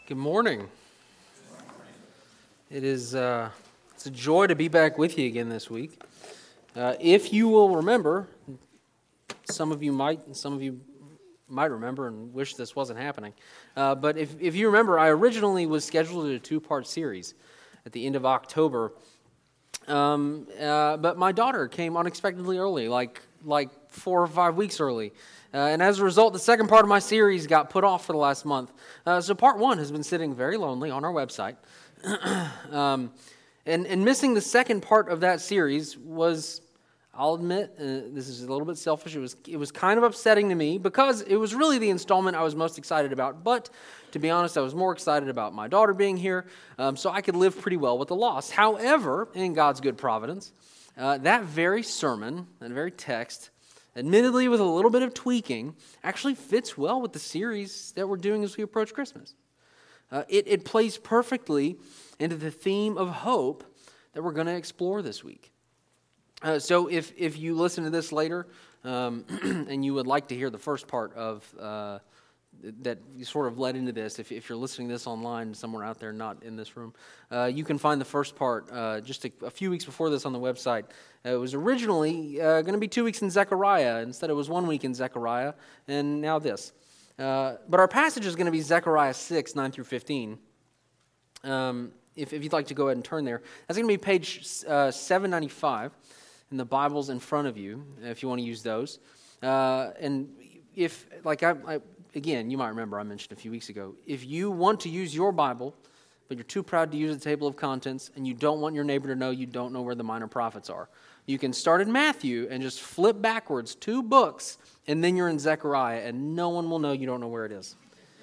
Good morning. It's a joy to be back with you again this week. If you will remember, some of you might remember and wish this wasn't happening. But if you remember, I originally was scheduled a 2-part series at the end of October. But my daughter came unexpectedly early, like 4 or 5 weeks early. And as a result, the second part of my series got put off for the last month. So part 1 has been sitting very lonely on our website. And missing the second part of that series was, I'll admit, this is a little bit selfish, it was kind of upsetting to me because it was really the installment I was most excited about. But to be honest, I was more excited about my daughter being here, so I could live pretty well with the loss. However, in God's good providence, that very sermon, that very text, admittedly with a little bit of tweaking, actually fits well with the series that we're doing as we approach Christmas. It plays perfectly into the theme of hope that we're going to explore this week. So if you listen to this later and you would like to hear the first part of that sort of led into this, if you're listening to this online somewhere out there, not in this room, you can find the first part just a few weeks before this on the website. It was originally going to be 2 weeks in Zechariah. Instead, it was 1 week in Zechariah, and now this. But our passage is going to be Zechariah 6, 9 through 15. If you'd like to go ahead and turn there. That's going to be page 795 in the Bibles in front of you, if you want to use those. And if, like again, you might remember I mentioned a few weeks ago, if you want to use your Bible, but you're too proud to use the table of contents, and you don't want your neighbor to know you don't know where the minor prophets are, you can start in Matthew and just flip backwards 2 books, and then you're in Zechariah, and no one will know you don't know where it is.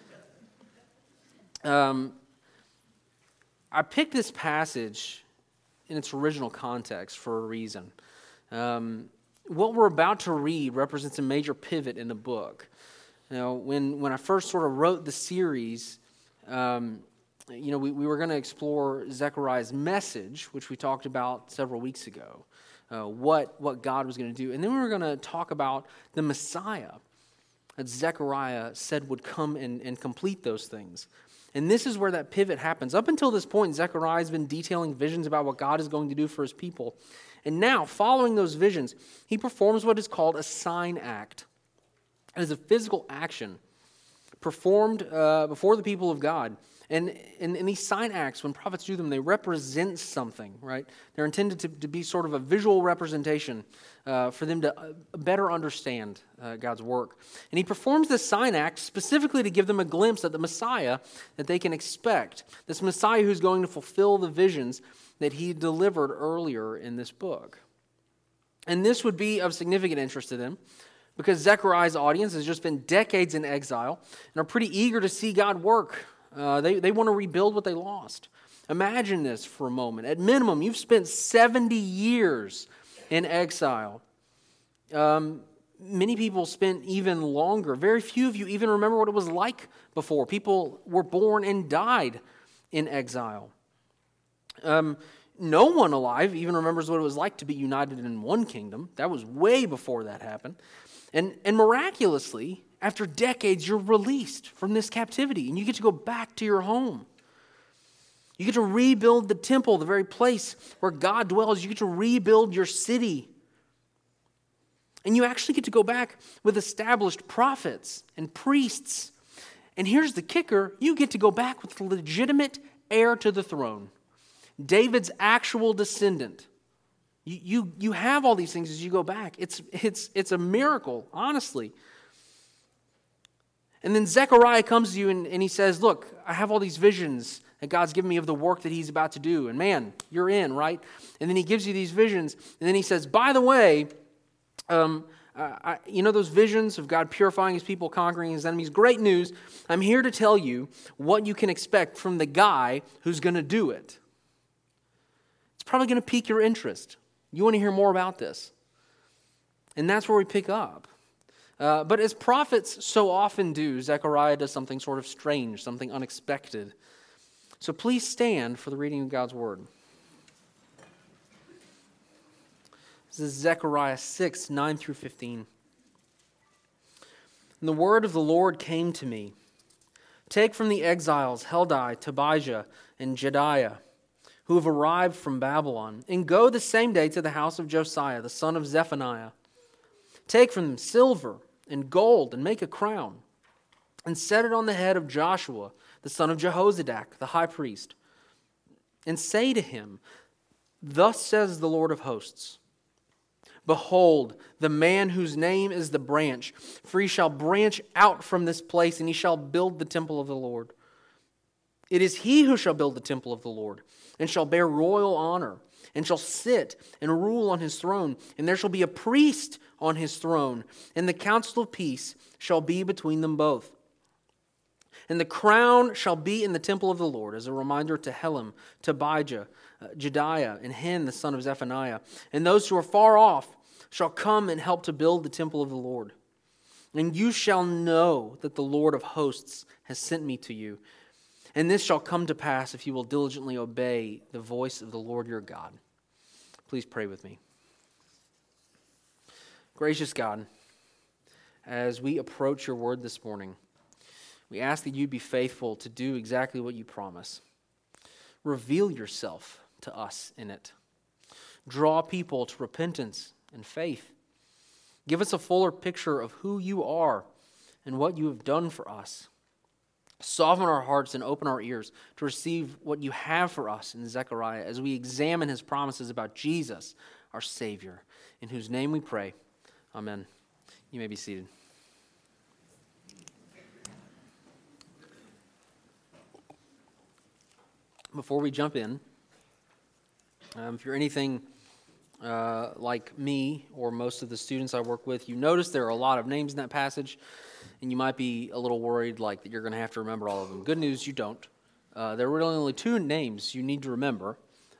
I picked this passage in its original context for a reason. What we're about to read represents a major pivot in the book. You know, when I first sort of wrote the series, we were going to explore Zechariah's message, which we talked about several weeks ago, what God was going to do. And then we were going to talk about the Messiah that Zechariah said would come and complete those things. And this is where that pivot happens. Up until this point, Zechariah has been detailing visions about what God is going to do for his people. And now, following those visions, he performs what is called a sign act. It is a physical action performed before the people of God. And these sign acts, when prophets do them, they represent something, right? They're intended to be sort of a visual representation for them to better understand God's work. And he performs this sign act specifically to give them a glimpse at the Messiah that they can expect. This Messiah who's going to fulfill the visions that he delivered earlier in this book. And this would be of significant interest to them, because Zechariah's audience has just been decades in exile and are pretty eager to see God work. They want to rebuild what they lost. Imagine this for a moment. At minimum, you've spent 70 years in exile. Many people spent even longer. Very few of you even remember what it was like before. People were born and died in exile. No one alive even remembers what it was like to be united in one kingdom. That was way before that happened. And miraculously, after decades, you're released from this captivity, and you get to go back to your home. You get to rebuild the temple, the very place where God dwells. You get to rebuild your city. And you actually get to go back with established prophets and priests. And here's the kicker: you get to go back with the legitimate heir to the throne, David's actual descendant. You have all these things as you go back. It's a miracle, honestly. And then Zechariah comes to you and he says, look, I have all these visions that God's given me of the work that he's about to do. And man, you're in, right? And then he gives you these visions. And then he says, by the way, those visions of God purifying his people, conquering his enemies, great news. I'm here to tell you what you can expect from the guy who's going to do it. It's probably going to pique your interest. You want to hear more about this. And that's where we pick up. But as prophets so often do, Zechariah does something sort of strange, something unexpected. So please stand for the reading of God's word. This is Zechariah 6, 9 through 15. And the word of the Lord came to me, Take from the exiles Heldai, Tobijah, and Jedaiah, who have arrived from Babylon, and go the same day to the house of Josiah, the son of Zephaniah. Take from them silver and gold, and make a crown, and set it on the head of Joshua, the son of Jehozadak, the high priest, and say to him, Thus says the Lord of hosts, Behold, the man whose name is the branch, for he shall branch out from this place, and he shall build the temple of the Lord. It is he who shall build the temple of the Lord, and shall bear royal honor, and shall sit and rule on his throne, and there shall be a priest on his throne, and the counsel of peace shall be between them both. And the crown shall be in the temple of the Lord, as a reminder to Helem, Tobijah, Jedaiah, and Hen, the son of Zephaniah. And those who are far off shall come and help to build the temple of the Lord. And you shall know that the Lord of hosts has sent me to you. And this shall come to pass if you will diligently obey the voice of the Lord your God. Please pray with me. Gracious God, as we approach your word this morning, we ask that you be faithful to do exactly what you promise. Reveal yourself to us in it. Draw people to repentance and faith. Give us a fuller picture of who you are and what you have done for us. Soften our hearts and open our ears to receive what you have for us in Zechariah as we examine his promises about Jesus, our Savior, in whose name we pray. Amen. You may be seated. Before we jump in, if you're anything like me or most of the students I work with, you notice there are a lot of names in that passage, and you might be a little worried like that you're going to have to remember all of them. Good news, you don't. There are really only two names you need to remember.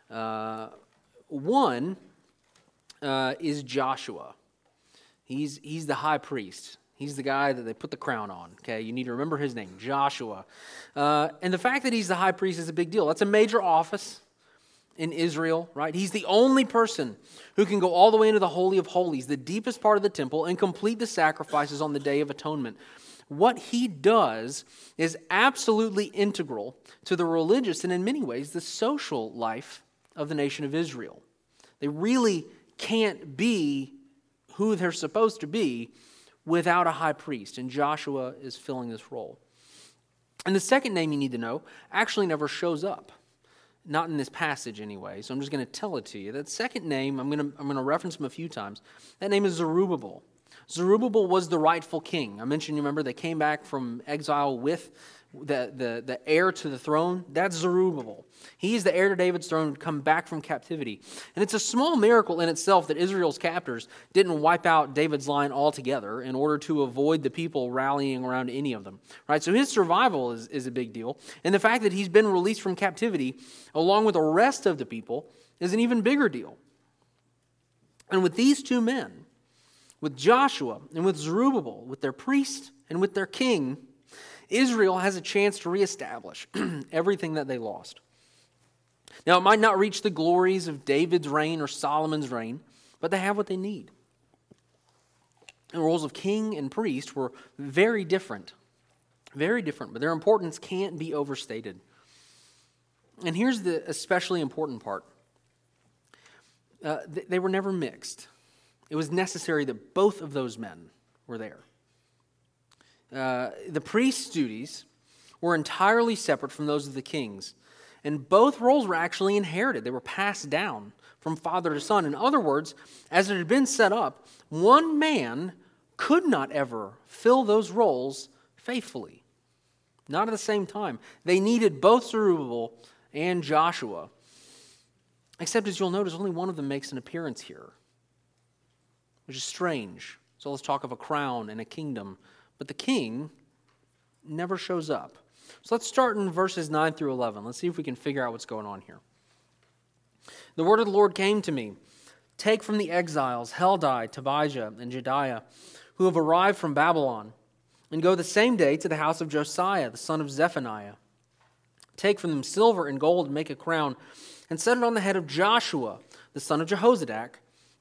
One is Joshua. He's the high priest. He's the guy that they put the crown on, okay? You need to remember his name, Joshua. And the fact that he's the high priest is a big deal. That's a major office in Israel, right? He's the only person who can go all the way into the Holy of Holies, the deepest part of the temple, and complete the sacrifices on the Day of Atonement. What he does is absolutely integral to the religious and, in many ways, the social life of the nation of Israel. They really can't be who they're supposed to be without a high priest, and Joshua is filling this role. And the second name you need to know actually never shows up. Not in this passage anyway, so I'm just going to tell it to you. That second name, I'm going to reference him a few times. That name is Zerubbabel. Zerubbabel was the rightful king. I mentioned, you remember, they came back from exile with the heir to the throne. That's Zerubbabel. He's the heir to David's throne, come back from captivity. And it's a small miracle in itself that Israel's captors didn't wipe out David's line altogether in order to avoid the people rallying around any of them. Right? So his survival is a big deal. And the fact that he's been released from captivity, along with the rest of the people, is an even bigger deal. And with these two men, with Joshua and with Zerubbabel, with their priest and with their king, Israel has a chance to reestablish everything that they lost. Now, it might not reach the glories of David's reign or Solomon's reign, but they have what they need. The roles of king and priest were very different, but their importance can't be overstated. And here's the especially important part. They were never mixed. It was necessary that both of those men were there. The priest's duties were entirely separate from those of the king's, and both roles were actually inherited. They were passed down from father to son. In other words, as it had been set up, one man could not ever fill those roles faithfully. Not at the same time. They needed both Zerubbabel and Joshua. Except, as you'll notice, only one of them makes an appearance here, which is strange. So let's talk of a crown and a kingdom. But the king never shows up. So let's start in verses 9 through 11. Let's see if we can figure out what's going on here. The word of the Lord came to me. Take from the exiles Heldai, Tobijah, and Jedaiah, who have arrived from Babylon, and go the same day to the house of Josiah, the son of Zephaniah. Take from them silver and gold and make a crown, and set it on the head of Joshua, the son of Jehozadak,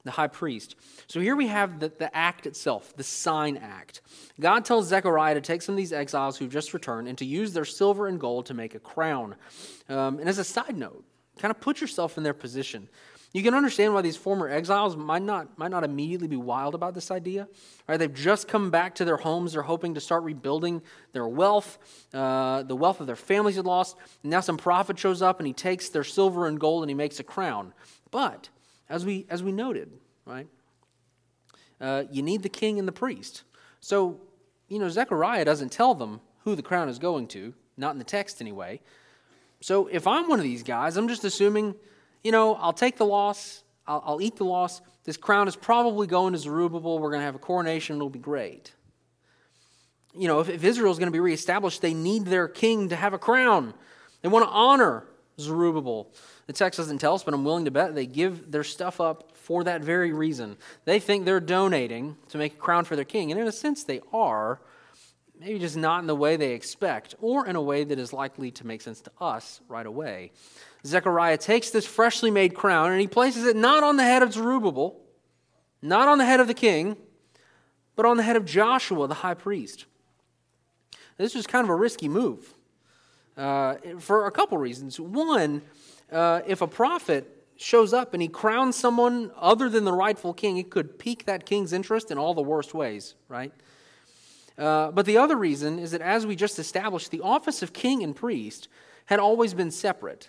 the high priest. So here we have the act itself, the sign act. God tells Zechariah to take some of these exiles who've just returned and to use their silver and gold to make a crown. And as a side note, kind of put yourself in their position. You can understand why these former exiles might not immediately be wild about this idea. Right? They've just come back to their homes. They're hoping to start rebuilding their wealth, the wealth of their families had lost. And now some prophet shows up and he takes their silver and gold and he makes a crown. But as we noted, right, you need the king and the priest. So, Zechariah doesn't tell them who the crown is going to, not in the text anyway. So if I'm one of these guys, I'm just assuming, I'll take the loss, I'll eat the loss. This crown is probably going to Zerubbabel. We're going to have a coronation. It'll be great. If Israel's going to be reestablished, they need their king to have a crown. They want to honor Zerubbabel. The text doesn't tell us, but I'm willing to bet they give their stuff up for that very reason. They think they're donating to make a crown for their king, and in a sense they are, maybe just not in the way they expect, or in a way that is likely to make sense to us right away. Zechariah takes this freshly made crown and he places it not on the head of Zerubbabel, not on the head of the king, but on the head of Joshua, the high priest. This was kind of a risky move for a couple reasons. One, if a prophet shows up and he crowns someone other than the rightful king, it could pique that king's interest in all the worst ways, right? But the other reason is that, as we just established, the office of king and priest had always been separate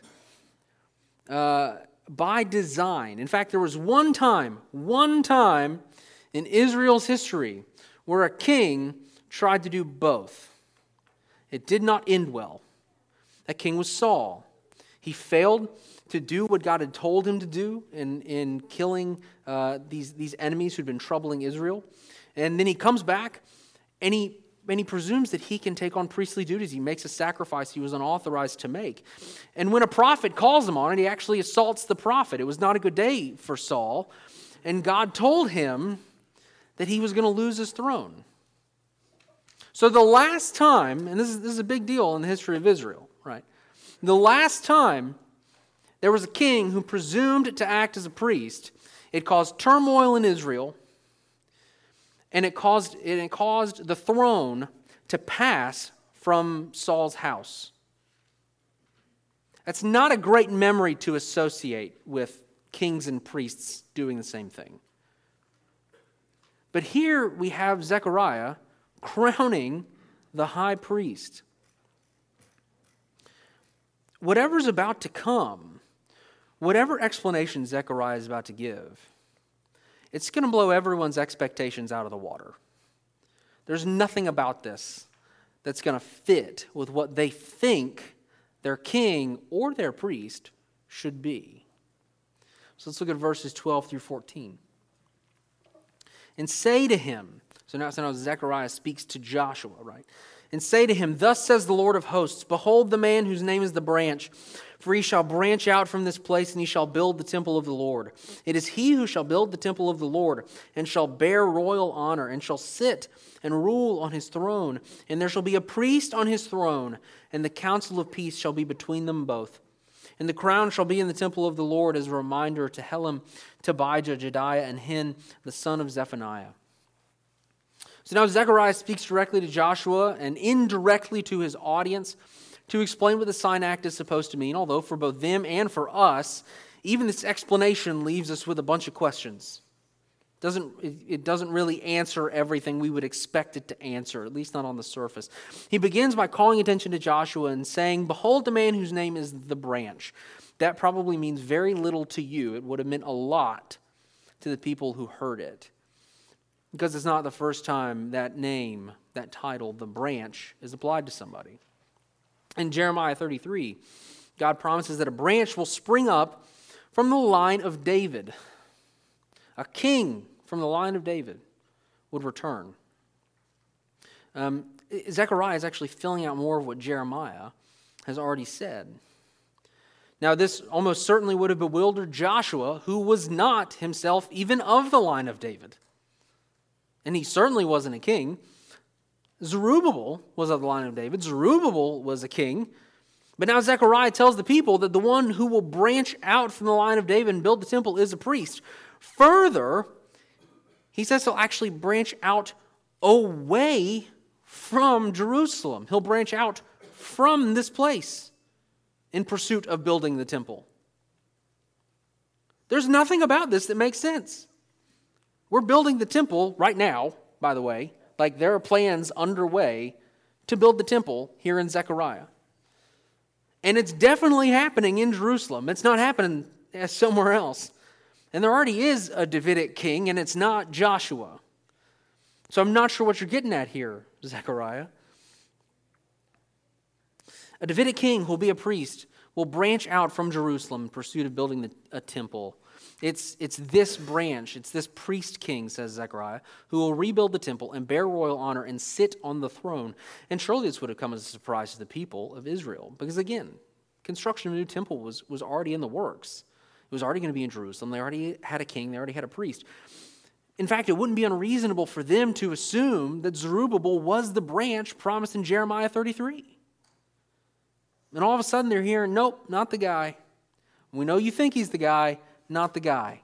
by design. In fact, there was one time in Israel's history where a king tried to do both. It did not end well. That king was Saul. He failed to do what God had told him to do in killing these enemies who'd been troubling Israel. And then he comes back and he presumes that he can take on priestly duties. He makes a sacrifice he was unauthorized to make. And when a prophet calls him on it, he actually assaults the prophet. It was not a good day for Saul. And God told him that he was going to lose his throne. So the last time, and this is a big deal in the history of Israel, right? The last time there was a king who presumed to act as a priest, it caused turmoil in Israel, and it caused the throne to pass from Saul's house. That's not a great memory to associate with kings and priests doing the same thing. But here we have Zechariah crowning the high priest. Whatever's about to come, whatever explanation Zechariah is about to give, it's going to blow everyone's expectations out of the water. There's nothing about this that's going to fit with what they think their king or their priest should be. So let's look at verses 12 through 14. And say to him, so now Zechariah speaks to Joshua, right? And say to him, thus says the Lord of hosts, behold the man whose name is the branch, for he shall branch out from this place, and he shall build the temple of the Lord. It is he who shall build the temple of the Lord, and shall bear royal honor, and shall sit and rule on his throne. And there shall be a priest on his throne, and the counsel of peace shall be between them both. And the crown shall be in the temple of the Lord as a reminder to Helem, Tobijah, Jedaiah, and Hin, the son of Zephaniah. So now Zechariah speaks directly to Joshua and indirectly to his audience to explain what the sign act is supposed to mean, although for both them and for us, even this explanation leaves us with a bunch of questions. It doesn't really answer everything we would expect it to answer, at least not on the surface. He begins by calling attention to Joshua and saying, behold the man whose name is the branch. That probably means very little to you. It would have meant a lot to the people who heard it, because it's not the first time that name, that title, the branch, is applied to somebody. In Jeremiah 33, God promises that a branch will spring up from the line of David. A king from the line of David would return. Zechariah is actually filling out more of what Jeremiah has already said. Now, this almost certainly would have bewildered Joshua, who was not himself even of the line of David. And he certainly wasn't a king. Zerubbabel was of the line of David. Zerubbabel was a king. But now Zechariah tells the people that the one who will branch out from the line of David and build the temple is a priest. Further, he says he'll actually branch out away from Jerusalem. He'll branch out from this place in pursuit of building the temple. There's nothing about this that makes sense. We're building the temple right now, by the way. Like there are plans underway to build the temple here in Zechariah. And it's definitely happening in Jerusalem. It's not happening somewhere else. And there already is a Davidic king, and it's not Joshua. So I'm not sure what you're getting at here, Zechariah. A Davidic king who will be a priest will branch out from Jerusalem in pursuit of building a temple. It's this branch, it's this priest king, says Zechariah, who will rebuild the temple and bear royal honor and sit on the throne. And surely this would have come as a surprise to the people of Israel. Because again, construction of a new temple was already in the works. It was already going to be in Jerusalem. They already had a king. They already had a priest. In fact, it wouldn't be unreasonable for them to assume that Zerubbabel was the branch promised in Jeremiah 33. And all of a sudden they're hearing, nope, not the guy. We know you think he's the guy, not the guy.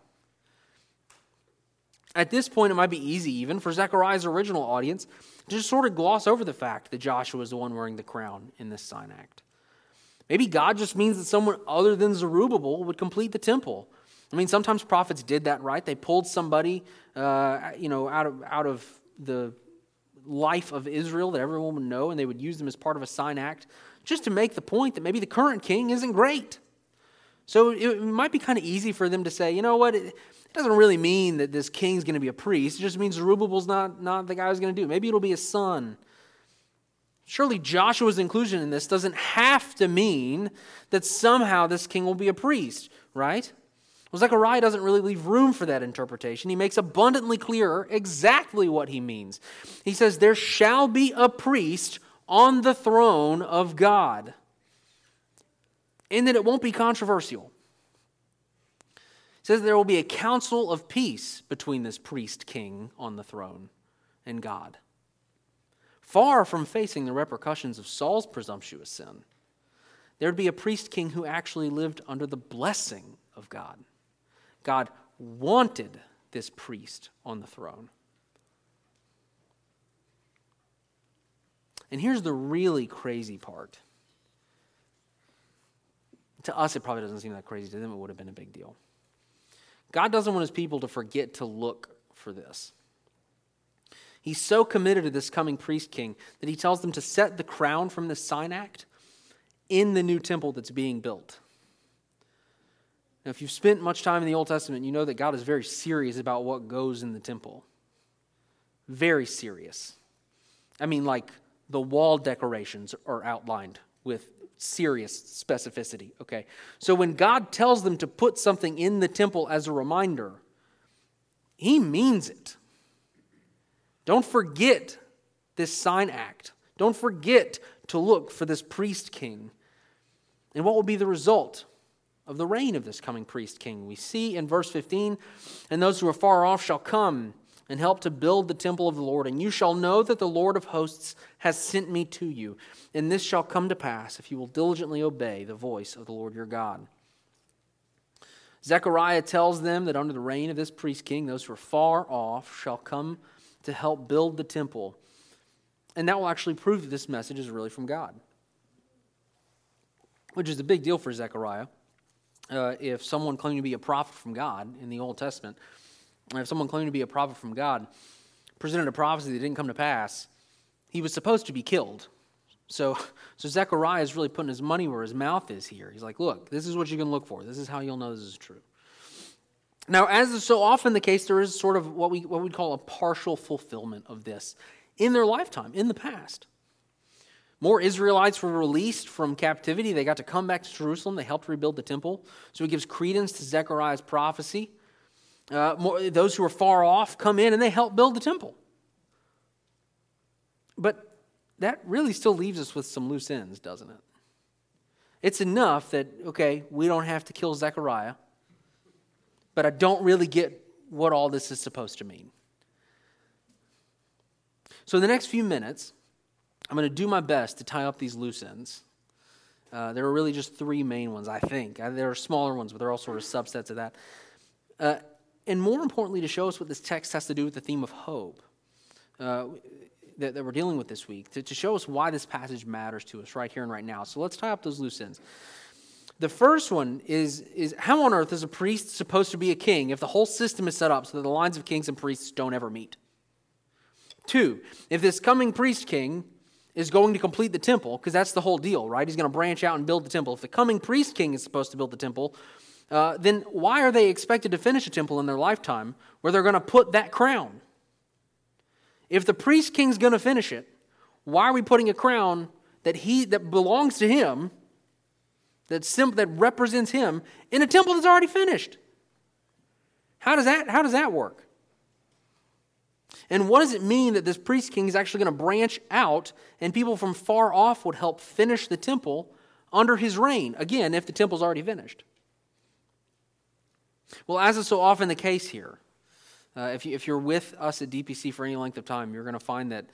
At this point, it might be easy even for Zechariah's original audience to just sort of gloss over the fact that Joshua is the one wearing the crown in this sign act. Maybe God just means that someone other than Zerubbabel would complete the temple. I mean, sometimes prophets did that, right? They pulled somebody, out of the life of Israel that everyone would know, and they would use them as part of a sign act just to make the point that maybe the current king isn't great. So it might be kind of easy for them to say, you know what, it doesn't really mean that this king's going to be a priest. It just means Zerubbabel's not the guy who's going to do it. Maybe it'll be his son. Surely Joshua's inclusion in this doesn't have to mean that somehow this king will be a priest, right? Well, Zechariah doesn't really leave room for that interpretation. He makes abundantly clearer exactly what he means. He says, there shall be a priest on the throne of God, and that it won't be controversial. He says there will be a council of peace between this priest king on the throne and God. Far from facing the repercussions of Saul's presumptuous sin, there would be a priest king who actually lived under the blessing of God. God wanted this priest on the throne. And here's the really crazy part. To us, it probably doesn't seem that crazy. To them, it would have been a big deal. God doesn't want his people to forget to look for this. He's so committed to this coming priest king that he tells them to set the crown from the sign act in the new temple that's being built. Now, if you've spent much time in the Old Testament, you know that God is very serious about what goes in the temple. Very serious. I mean, like the wall decorations are outlined with serious specificity, okay? So when God tells them to put something in the temple as a reminder, he means it. Don't forget this sign act. Don't forget to look for this priest king. And what will be the result of the reign of this coming priest king? We see in verse 15, and those who are far off shall come and help to build the temple of the Lord, and you shall know that the Lord of hosts has sent me to you. And this shall come to pass if you will diligently obey the voice of the Lord your God. Zechariah tells them that under the reign of this priest king, those who are far off shall come to help build the temple. And that will actually prove that this message is really from God, which is a big deal for Zechariah. If someone claimed to be a prophet from God in the Old Testament, if someone claimed to be a prophet from God presented a prophecy that didn't come to pass, he was supposed to be killed. So Zechariah is really putting his money where his mouth is here. He's like, look, this is what you can look for. This is how you'll know this is true. Now, as is so often the case, there is sort of what we'd call a partial fulfillment of this in their lifetime, in the past. More Israelites were released from captivity. They got to come back to Jerusalem. They helped rebuild the temple. So he gives credence to Zechariah's prophecy. Those who are far off come in and they help build the temple. But that really still leaves us with some loose ends, doesn't it? It's enough that, okay, we don't have to kill Zechariah, but I don't really get what all this is supposed to mean. So in the next few minutes, I'm going to do my best to tie up these loose ends. There are really just three main ones, I think. There are smaller ones, but they're all sort of subsets of that. and more importantly, to show us what this text has to do with the theme of hope that we're dealing with this week, to show us why this passage matters to us right here and right now. So let's tie up those loose ends. The first one is how on earth is a priest supposed to be a king if the whole system is set up so that the lines of kings and priests don't ever meet? 2, if this coming priest king is going to complete the temple, because that's the whole deal, right? He's going to branch out and build the temple. If the coming priest king is supposed to build the temple, then why are they expected to finish a temple in their lifetime where they're going to put that crown? If the priest king's going to finish it, why are we putting a crown that belongs to him, that represents him, in a temple that's already finished? How does that work? And what does it mean that this priest king is actually going to branch out and people from far off would help finish the temple under his reign? Again, if the temple's already finished. Well, as is so often the case here, if you're with us at DPC for any length of time, you're going to find that,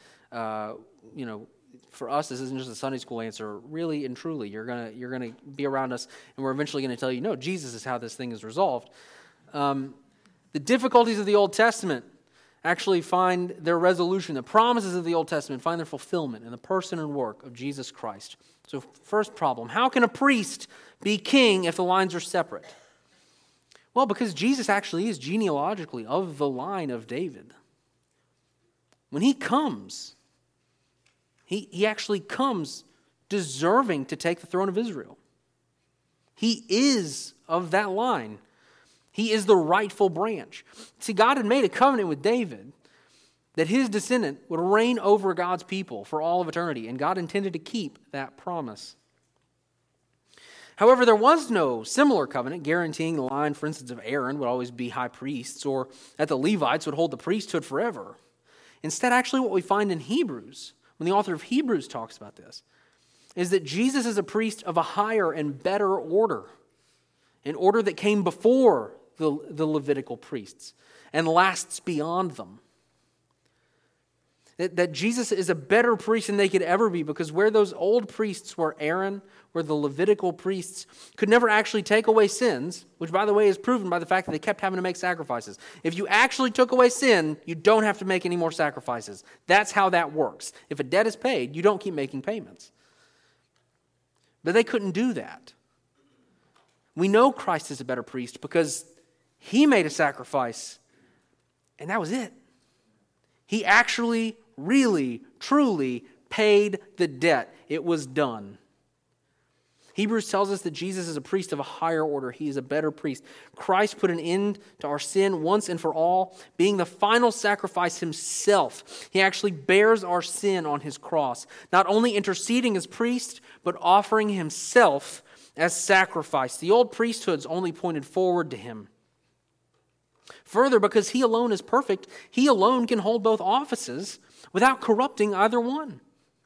for us, this isn't just a Sunday school answer. Really and truly, you're going to be around us, and we're eventually going to tell you, no, Jesus is how this thing is resolved. The difficulties of the Old Testament actually find their resolution. The promises of the Old Testament find their fulfillment in the person and work of Jesus Christ. So, first problem, how can a priest be king if the lines are separate? Well, because Jesus actually is genealogically of the line of David. When he comes, he actually comes deserving to take the throne of Israel. He is of that line. He is the rightful branch. See, God had made a covenant with David that his descendant would reign over God's people for all of eternity, and God intended to keep that promise. However, there was no similar covenant guaranteeing the line, for instance, of Aaron would always be high priests, or that the Levites would hold the priesthood forever. Instead, actually what we find in Hebrews, when the author of Hebrews talks about this, is that Jesus is a priest of a higher and better order, an order that came before the Levitical priests and lasts beyond them. That Jesus is a better priest than they could ever be, because where those old priests were Aaron, where the Levitical priests could never actually take away sins, which by the way is proven by the fact that they kept having to make sacrifices. If you actually took away sin, you don't have to make any more sacrifices. That's how that works. If a debt is paid, you don't keep making payments. But they couldn't do that. We know Christ is a better priest because he made a sacrifice, and that was it. He actually, really, truly paid the debt. It was done. Hebrews tells us that Jesus is a priest of a higher order. He is a better priest. Christ put an end to our sin once and for all, being the final sacrifice himself. He actually bears our sin on his cross, not only interceding as priest, but offering himself as sacrifice. The old priesthoods only pointed forward to him. Further, because he alone is perfect, he alone can hold both offices without corrupting either one.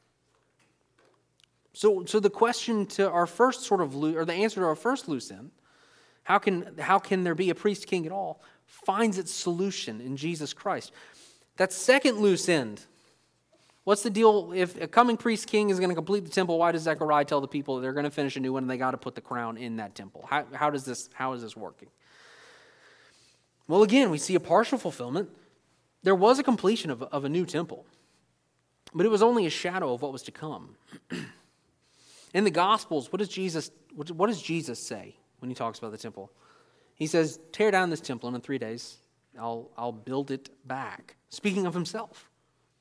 So the question to our first or the answer to our first loose end, how can there be a priest king at all, finds its solution in Jesus Christ. That second loose end, what's the deal? If a coming priest king is going to complete the temple, why does Zechariah tell the people that they're going to finish a new one and they got to put the crown in that temple? How is this working? Well, again, we see a partial fulfillment. There was a completion of a new temple, but it was only a shadow of what was to come. In the Gospels, what does Jesus say when he talks about the temple? He says, tear down this temple, and in 3 days I'll build it back. Speaking of himself.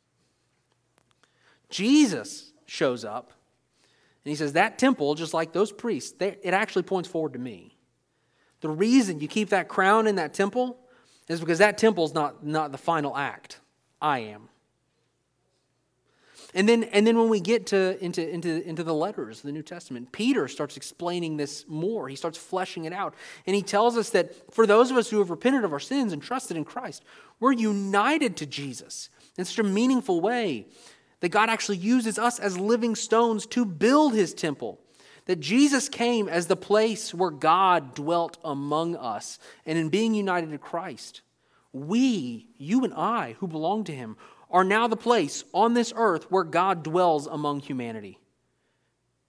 Jesus shows up, and he says, that temple, just like those priests, it actually points forward to me. The reason you keep that crown in that temple is because that temple is not the final act. I am. And then when we get into the letters of the New Testament, Peter starts explaining this more. He starts fleshing it out. And he tells us that for those of us who have repented of our sins and trusted in Christ, we're united to Jesus in such a meaningful way that God actually uses us as living stones to build his temple. That Jesus came as the place where God dwelt among us. And in being united to Christ, we, you and I, who belong to him, are now the place on this earth where God dwells among humanity.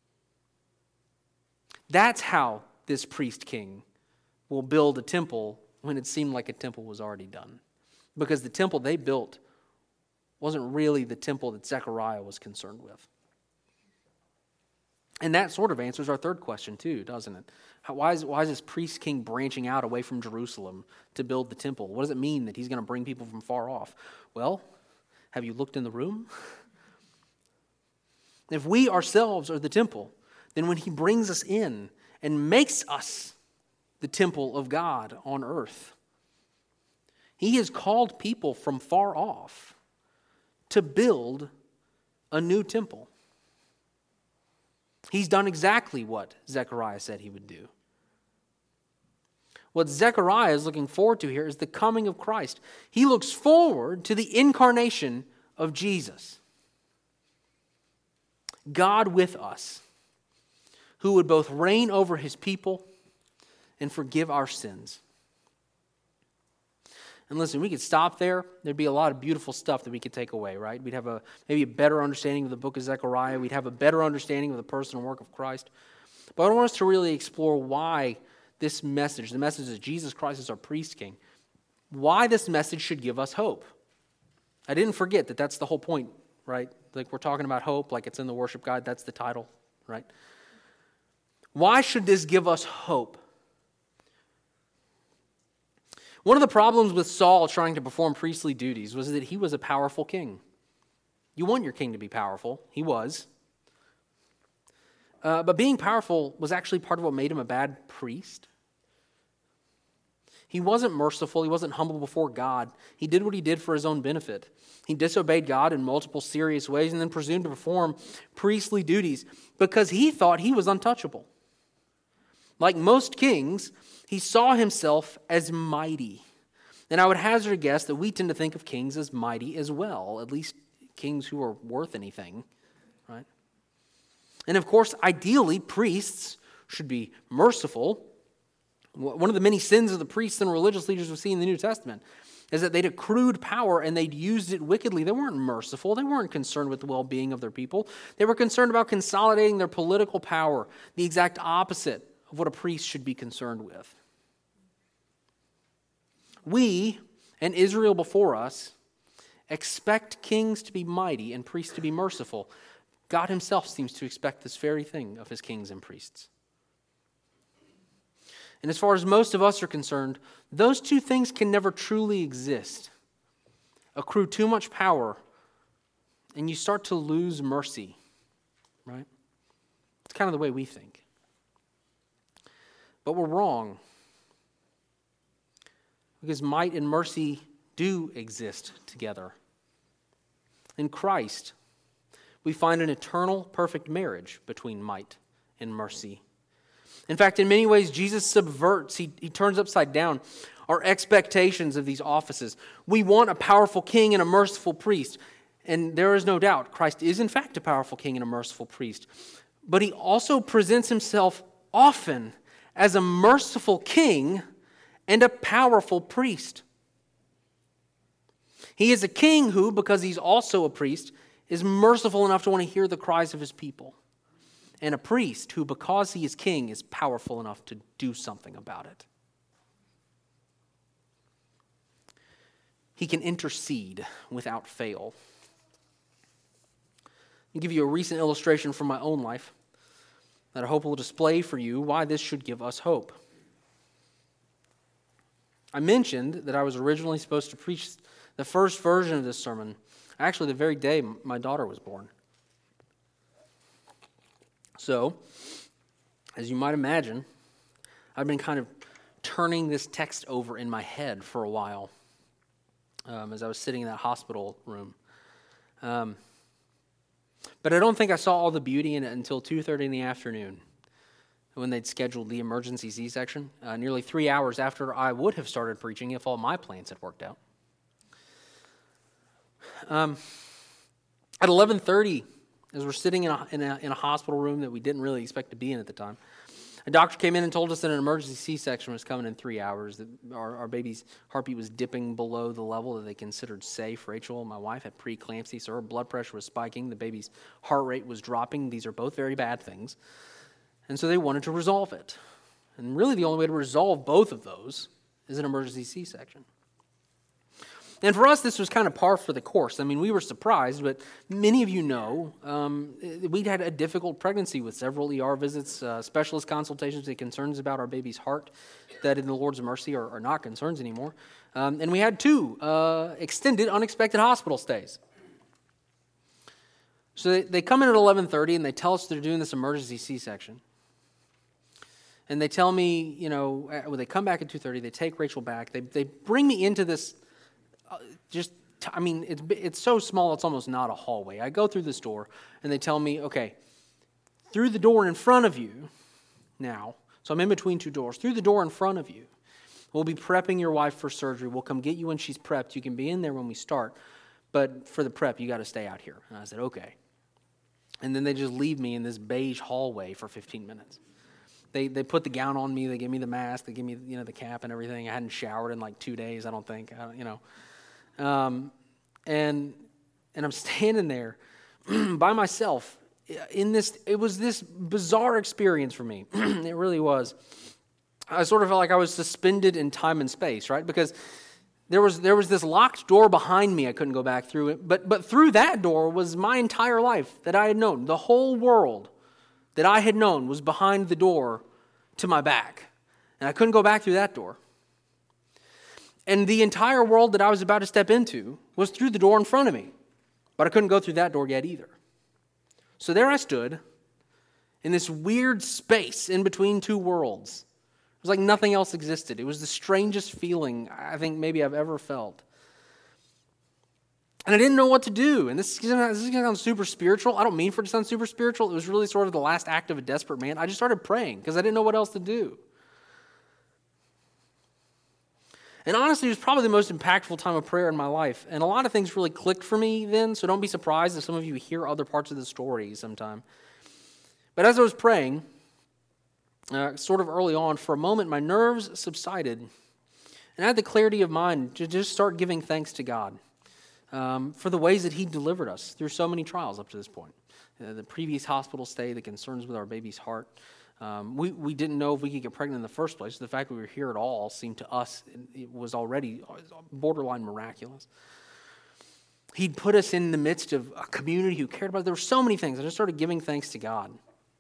That's how this priest king will build a temple when it seemed like a temple was already done. Because the temple they built wasn't really the temple that Zechariah was concerned with. And that sort of answers our third question too, doesn't it? Why is this priest king branching out away from Jerusalem to build the temple? What does it mean that he's going to bring people from far off? Well, have you looked in the room? If we ourselves are the temple, then when he brings us in and makes us the temple of God on earth, he has called people from far off to build a new temple. He's done exactly what Zechariah said he would do. What Zechariah is looking forward to here is the coming of Christ. He looks forward to the incarnation of Jesus. God with us, who would both reign over his people and forgive our sins. And listen, we could stop there. There'd be a lot of beautiful stuff that we could take away, right? We'd have maybe a better understanding of the book of Zechariah. We'd have a better understanding of the person and work of Christ. But I want us to really explore why this message, the message that Jesus Christ is our priest king, why this message should give us hope. I didn't forget that that's the whole point, right? Like we're talking about hope, like it's in the worship guide. That's the title, right? Why should this give us hope? One of the problems with Saul trying to perform priestly duties was that he was a powerful king. You want your king to be powerful. He was. But being powerful was actually part of what made him a bad priest. He wasn't merciful. He wasn't humble before God. He did what he did for his own benefit. He disobeyed God in multiple serious ways and then presumed to perform priestly duties because he thought he was untouchable. Like most kings, he saw himself as mighty. And I would hazard a guess that we tend to think of kings as mighty as well, at least kings who are worth anything, right? And of course, ideally, priests should be merciful. One of the many sins of the priests and religious leaders we see in the New Testament is that they'd accrued power and they'd used it wickedly. They weren't merciful. They weren't concerned with the well-being of their people. They were concerned about consolidating their political power, the exact opposite of what a priest should be concerned with. We, and Israel before us, expect kings to be mighty and priests to be merciful. God himself seems to expect this very thing of his kings and priests. And as far as most of us are concerned, those two things can never truly exist. Accrue too much power, and you start to lose mercy, right? It's kind of the way we think. But we're wrong. Because might and mercy do exist together. In Christ, we find an eternal, perfect marriage between might and mercy. In fact, in many ways, Jesus subverts, he turns upside down our expectations of these offices. We want a powerful king and a merciful priest. And there is no doubt, Christ is in fact a powerful king and a merciful priest. But he also presents himself often as a merciful king and a powerful priest. He is a king who, because he's also a priest, is merciful enough to want to hear the cries of his people. And a priest who, because he is king, is powerful enough to do something about it. He can intercede without fail. I'll give you a recent illustration from my own life that I hope will display for you why this should give us hope. I mentioned that I was originally supposed to preach the first version of this sermon, actually the very day my daughter was born. So, as you might imagine, I've been kind of turning this text over in my head for a while as I was sitting in that hospital room. But I don't think I saw all the beauty in it until 2:30 in the afternoon when they'd scheduled the emergency C-section, nearly 3 hours after I would have started preaching if all my plans had worked out. At 11:30, as we're sitting in a hospital room that we didn't really expect to be in at the time, a doctor came in and told us that an emergency C-section was coming in 3 hours, that our baby's heartbeat was dipping below the level that they considered safe. Rachel, my wife, had preeclampsia, so her blood pressure was spiking. The baby's heart rate was dropping. These are both very bad things. And so they wanted to resolve it. And really the only way to resolve both of those is an emergency C-section. And for us, this was kind of par for the course. I mean, we were surprised, but many of you know we'd had a difficult pregnancy with several ER visits, specialist consultations, and concerns about our baby's heart that in the Lord's mercy are not concerns anymore. And we had 2 extended, unexpected hospital stays. So they come in at 11:30 and they tell us they're doing this emergency C-section. And they tell me, when they come back at 2:30, they take Rachel back. They bring me into this it's so small it's almost not a hallway. I go through this door and they tell me, okay, through the door in front of you now, so I'm in between 2 doors, through the door in front of you, we'll be prepping your wife for surgery. We'll come get you when she's prepped. You can be in there when we start, but for the prep, you got to stay out here. And I said, okay. And then they just leave me in this beige hallway for 15 minutes. They put the gown on me. They give me the mask. They give me the cap and everything. I hadn't showered in like 2 days, I don't think. And I'm standing there by myself in this. It was this bizarre experience for me. It really was. I sort of felt like I was suspended in time and space, right? Because there was this locked door behind me. I couldn't go back through it. But through that door was my entire life that I had known. The whole world that I had known was behind the door to my back. And I couldn't go back through that door. And the entire world that I was about to step into was through the door in front of me. But I couldn't go through that door yet either. So there I stood in this weird space in between 2 worlds. It was like nothing else existed. It was the strangest feeling I think maybe I've ever felt. And I didn't know what to do. And this is going to sound super spiritual. I don't mean for it to sound super spiritual. It was really sort of the last act of a desperate man. I just started praying because I didn't know what else to do. And honestly, it was probably the most impactful time of prayer in my life. And a lot of things really clicked for me then, so don't be surprised if some of you hear other parts of the story sometime. But as I was praying, sort of early on, for a moment, my nerves subsided. And I had the clarity of mind to just start giving thanks to God for the ways that He delivered us through so many trials up to this point. The previous hospital stay, the concerns with our baby's heart. We didn't know if we could get pregnant in the first place. The fact that we were here at all seemed to us, it was already borderline miraculous. He'd put us in the midst of a community who cared about it. There were so many things. I just started giving thanks to God.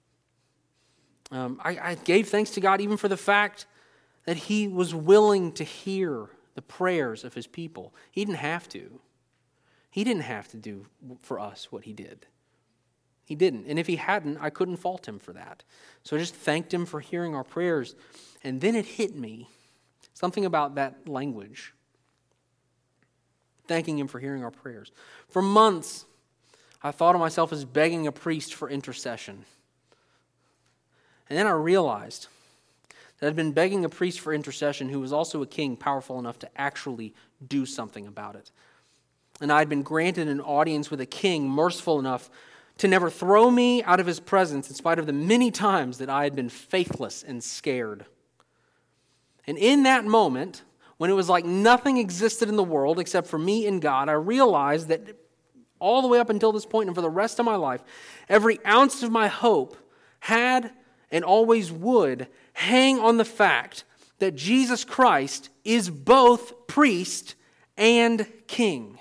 I gave thanks to God even for the fact that He was willing to hear the prayers of His people. He didn't have to. He didn't have to do for us what He did. He didn't. And if He hadn't, I couldn't fault Him for that. So I just thanked Him for hearing our prayers. And then it hit me, something about that language. Thanking Him for hearing our prayers. For months, I thought of myself as begging a priest for intercession. And then I realized that I'd been begging a priest for intercession who was also a king powerful enough to actually do something about it. And I'd been granted an audience with a king merciful enough to never throw me out of his presence in spite of the many times that I had been faithless and scared. And in that moment, when it was like nothing existed in the world except for me and God, I realized that all the way up until this point and for the rest of my life, every ounce of my hope had and always would hang on the fact that Jesus Christ is both priest and king.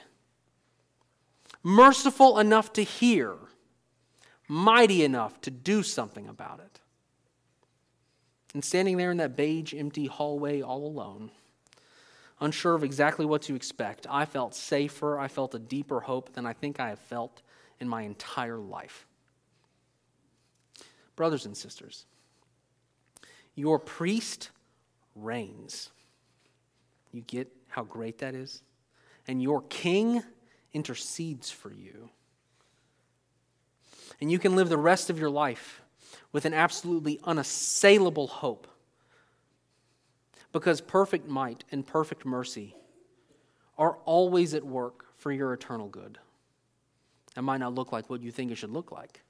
Merciful enough to hear, mighty enough to do something about it. And standing there in that beige, empty hallway all alone, unsure of exactly what to expect, I felt safer, I felt a deeper hope than I think I have felt in my entire life. Brothers and sisters, your priest reigns. You get how great that is? And your king intercedes for you. And you can live the rest of your life with an absolutely unassailable hope. Because perfect might and perfect mercy are always at work for your eternal good. It might not look like what you think it should look like.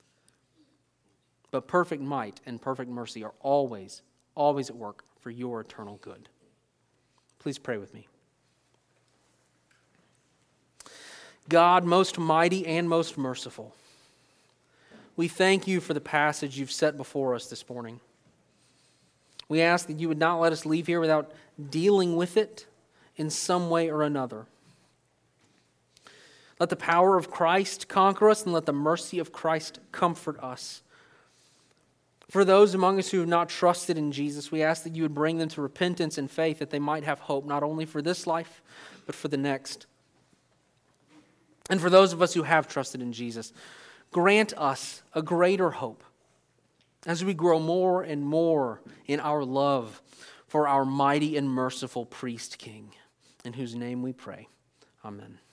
But perfect might and perfect mercy are always at work for your eternal good. Please pray with me. God, most mighty and most merciful, we thank you for the passage you've set before us this morning. We ask that you would not let us leave here without dealing with it in some way or another. Let the power of Christ conquer us, and let the mercy of Christ comfort us. For those among us who have not trusted in Jesus, we ask that you would bring them to repentance and faith, that they might have hope not only for this life, but for the next. And for those of us who have trusted in Jesus, grant us a greater hope as we grow more and more in our love for our mighty and merciful priest King, in whose name we pray. Amen.